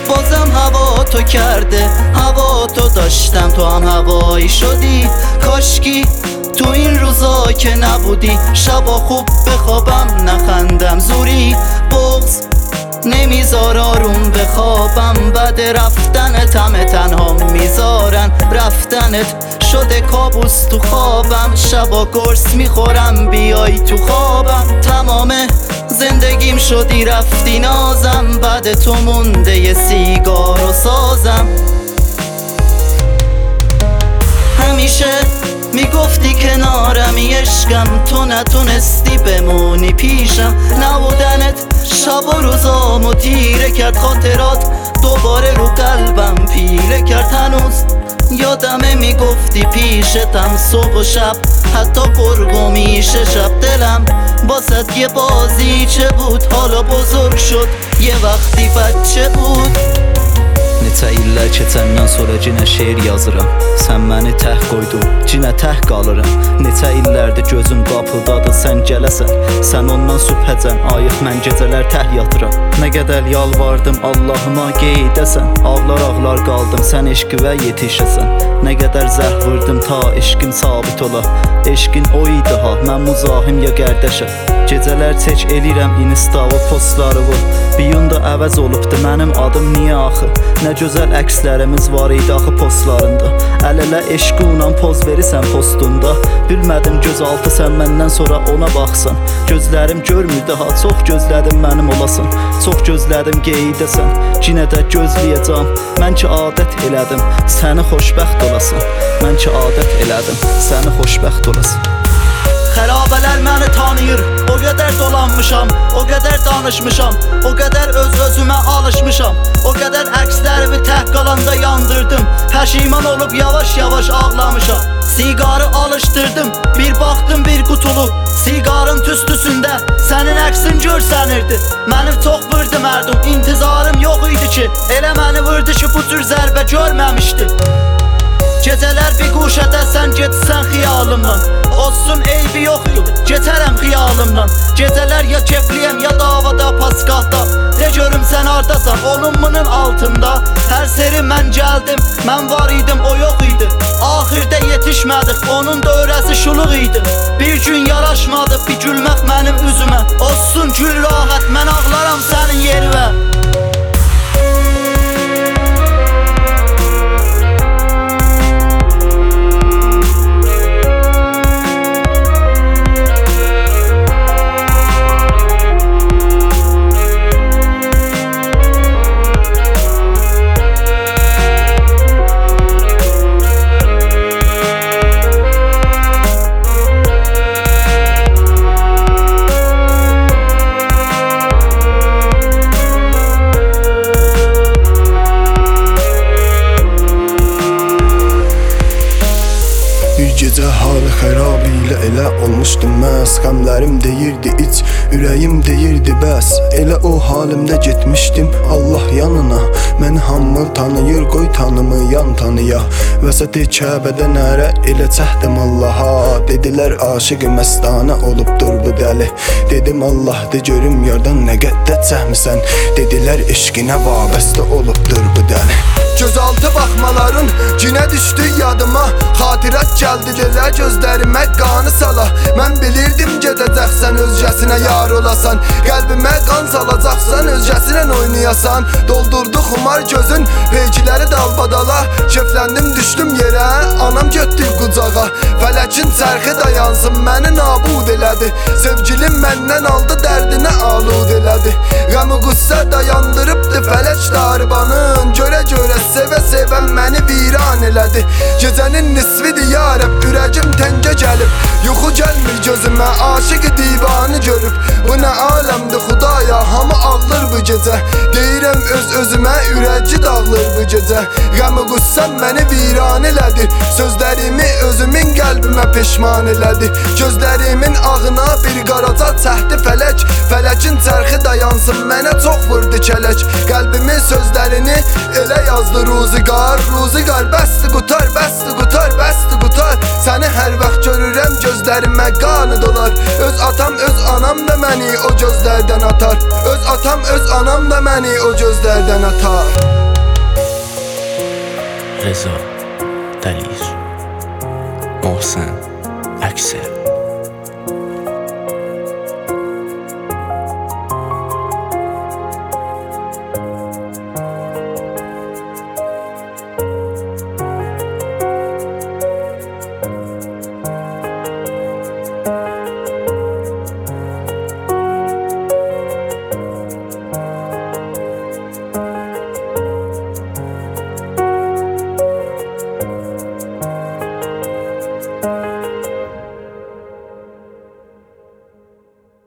بازم هوا تو کرده، هوا تو داشتم تو هم هوایی شدی. کاشکی تو این روزا که نبودی، شبا خوب بخوابم نخندم زوری. بغض نمیذار آروم بخوابم، بعد رفتنت همه تنها میذارن. رفتنت شده کابوس تو خوابم، شبا قرص میخورم بیای تو خوابم. تمام زندگیم شدی رفتی نازم، بعد تو مونده یه سیگار و سازم. همیشه میگفتی کنارمی عشقم، تو نتونستی بمونی پیشم. نبودنت شب و روزامو تیره کرد، خاطرات دوباره رو قلبم پیله کرد. هنوز یادمه میگفتی پیشتم صبح و شب، حتی گرگ و میشه شب. دلم باست یه بازیچه بود، حالا بزرگ شد یه وقتی بچه بود. Neçə illər keçəndən sonra cinə şeir yazıram. Sən məni təh qoydun, cinə təh qalıram. Neçə illərdir gözüm qapıldadır, sən gələsən. Sən ondan sübhəcən ayıq, mən gecələr təh yatıram. Nə qədər yalvardım Allahıma qeydəsən. Ağlar qaldım, sən eşqivə yetişəsən. Nə qədər zəh vurdım ta eşqim sabit ola. Eşqin o idi ha, mən muzahim ya qərdəşəm. Gecələr çək elirəm instava postlarımı. Bir yunda əvəz olubdu mənim adım niyə axı? Nə gözəl əkslərimiz var idi axı postlarında. Əl-ələ eşqinlə poz verirsən postunda. Bilmədim gözaltı sən məndən sonra ona baxsan. Gözlərim görmür daha, çox gözlədim mənim olasan. Çox gözlədim qeydəsən, yenə də gözləyəcəm. Mən ki adət elədim, səni xoşbəxt olasın. Mən ki adət elədim, səni xoşbəxt olasın. Xərabələr məni tanıyır, o qədər dolanmışam, o qədər danışmışam, o qədər öz-özümə alışmışam. O qədər əkslərimi tək qalanda yandırdım, pəşiman olub yavaş-yavaş ağlamışam. Sigarı alışdırdım, bir baxdım bir qutulu, sigarın tüstüsündə sənin əksin görsənirdi. Mənim çox vurdu mərdum, intizarım yox idi ki, elə məni vurdu ki bu cür zərbə görməmişdim. Gecələr bir quşədə sən getsən xiyalımdan, olsun eybi yoxdur, getərəm xiyalımdan. Gecələr ya kefliyəm ya davada paskahda, de görüm sən hardasan olunmunun altında. Hər seri mən gəldim, mən var idim o yox idi. Axirdə yetişmədik, onun dövrəsi şuluq idi. Bir gün yaraşmadı bir gülmək mənim üzümə, olsun gül rahat mən ağlaram sənin yerivə. Gecə hal xərab ilə elə olmuşdum məs. Qəmlərim deyirdi iç, ürəyim deyirdi bəs. Elə o halimdə getmişdim Allah yanına. Məni hamı tanıyır, qoy tanımı yan tanıya. Vəsəti Kəbədə nərə elə çəhdim Allaha. Dedilər aşıqı məstanə olubdur bu dəli. Dedim Allah de görüm yardan nə qədər çəhmisən. Dedilər eşqinə vabəstə olubdur bu dəli. Gözaltı baxmaların cinə düşdü yadıma. Xatirət gəldi delə gözlərimə qanı sala. Mən bilirdim gedəcəksən özgəsinə yar olasan. Qəlbimə qan salacaqsan özgəsinə oynayasan. Doldurdu xumar gözün peykiləri dalbadala. Kefləndim düşdüm yerə, anam götdü qucağa. Fələkin çərxi dayansın məni nabud elədi. Sevgilim məndən aldı dərdinə alud elədi. Qəmi qüssə dayandırıbdı fələk daribanın. Görə sevə-sevə məni viran elədi. Gecənin nisvidir ya Rəbb, ürəgim təngə gəlib. Yuxu gəlmir gözümə, aşıqı divanı görüb. Bu nə aləmdir Xudaya, hamı ağlar bu gecə. Deyirəm öz-özümə, ürəci dağılır bu gecə. Qəmi qüssəm məni viran elədi. Sözlərimi özümün qəlbimə peşman elədi. Gözlərimin ağına bir qaraca çəhdi fələk. Fələkin çərxi dayansın mənə çox vurdu kələk. Qəlbimin sözlərini elə yazdı ruzigar. Ruzigar bəsdi qutar, bəsdi qutar, bəsdi qutar. Səni hər vaxt görürəm, gözlərimə qanı dolar. Öz atam, öz anam da məni o gözlərdən atar. Öz atam, öz anam da məni o gözlərdən atar. Reza Dəlir, Mohsən Əksər.